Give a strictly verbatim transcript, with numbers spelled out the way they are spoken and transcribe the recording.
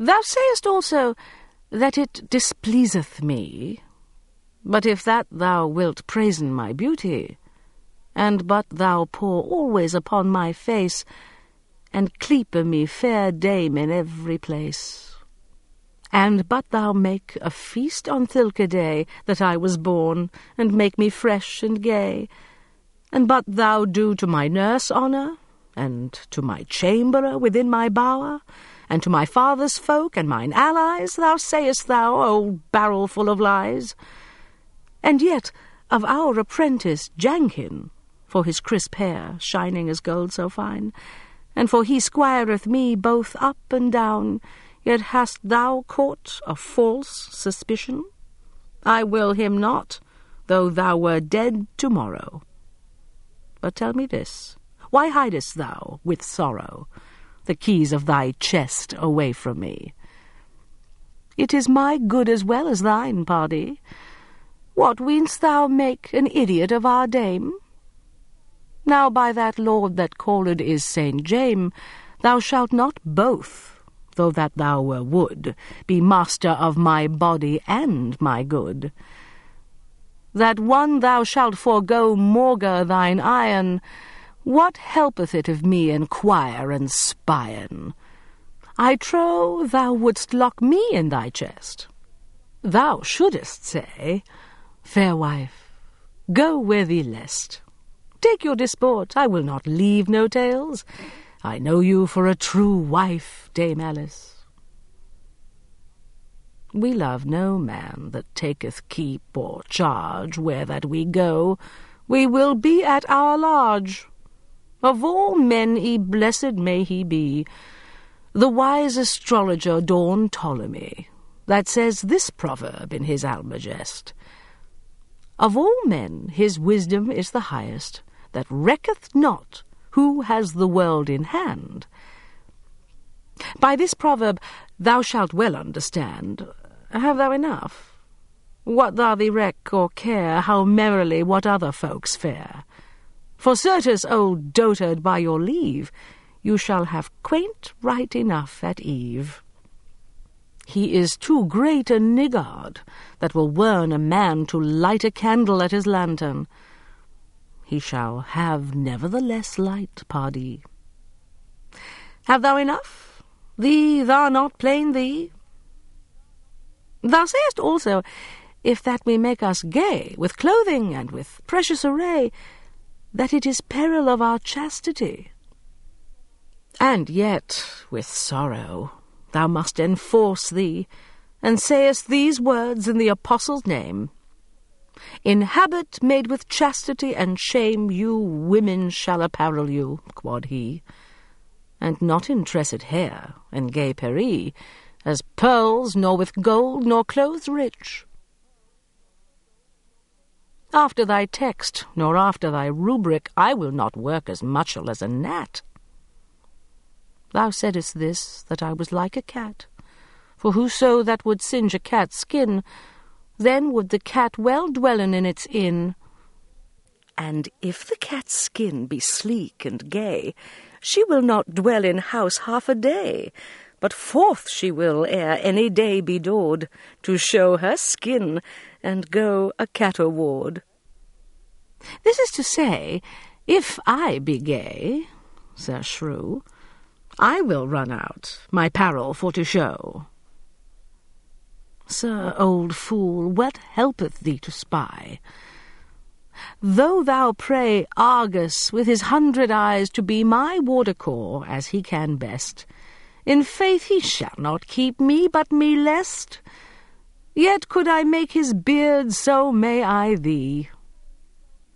Thou sayest also that it displeaseth me, but if that thou wilt praisen my beauty, and but thou pour always upon my face, and cleape me fair dame in every place, and but thou make a feast on thilke day that I was born, and make me fresh and gay, and but thou do to my nurse honour, and to my chamberer within my bower, and to my father's folk and mine allies, thou sayest thou, old barrel full of lies. And yet of our apprentice Jankin, for his crisp hair shining as gold so fine, and for he squireth me both up and down, yet hast thou caught a false suspicion? I will him not, though thou were dead tomorrow. But tell me this, why hidest thou, with sorrow, the keys of thy chest away from me? It is my good as well as thine, pardie. What, ween'st thou make an idiot of our dame? Now by that lord that called is Saint James, thou shalt not both, though that thou were would, be master of my body and my good. That one thou shalt forego maugre thine iron, what helpeth it of me enquire and spyen? I trow thou wouldst lock me in thy chest. Thou shouldest say, fair wife, go where thee lest. Take your disport, I will not leave no tales. I know you for a true wife, Dame Alice. We love no man that taketh keep or charge where that we go. We will be at our large. Of all men y blessed may he be, the wise astrologer Dawn Ptolemy, that says this proverb in his Almagest: of all men his wisdom is the highest, that recketh not who has the world in hand. By this proverb thou shalt well understand, have thou enough, what thou thee reck or care how merrily what other folks fare. For certes, old dotard, by your leave, you shall have quaint right enough at eve. He is too great a niggard that will warn a man to light a candle at his lantern. He shall have nevertheless light, pardie. Have thou enough? Thee, thou not plain thee? Thou sayest also, if that we make us gay with clothing and with precious array, that it is peril of our chastity. And yet, with sorrow, thou must enforce thee, and sayest these words in the apostle's name: in habit made with chastity and shame you women shall apparel you, quod he, and not in tressed hair and gay peris, as pearls, nor with gold, nor clothes rich. After thy text, nor after thy rubric, I will not work as muchel as a gnat. Thou saidst this, that I was like a cat, for whoso that would singe a cat's skin, then would the cat well dwellen in its inn. And if the cat's skin be sleek and gay, she will not dwell in house half a day, but forth she will ere any day be dawed, to show her skin, and go a cat-o'-ward. This is to say, if I be gay, Sir Shrew, I will run out my parel for to show. Sir, old fool, what helpeth thee to spy? Though thou pray Argus with his hundred eyes to be my warder-core, as he can best, in faith he shall not keep me, but me lest. Yet could I make his beard, so may I thee.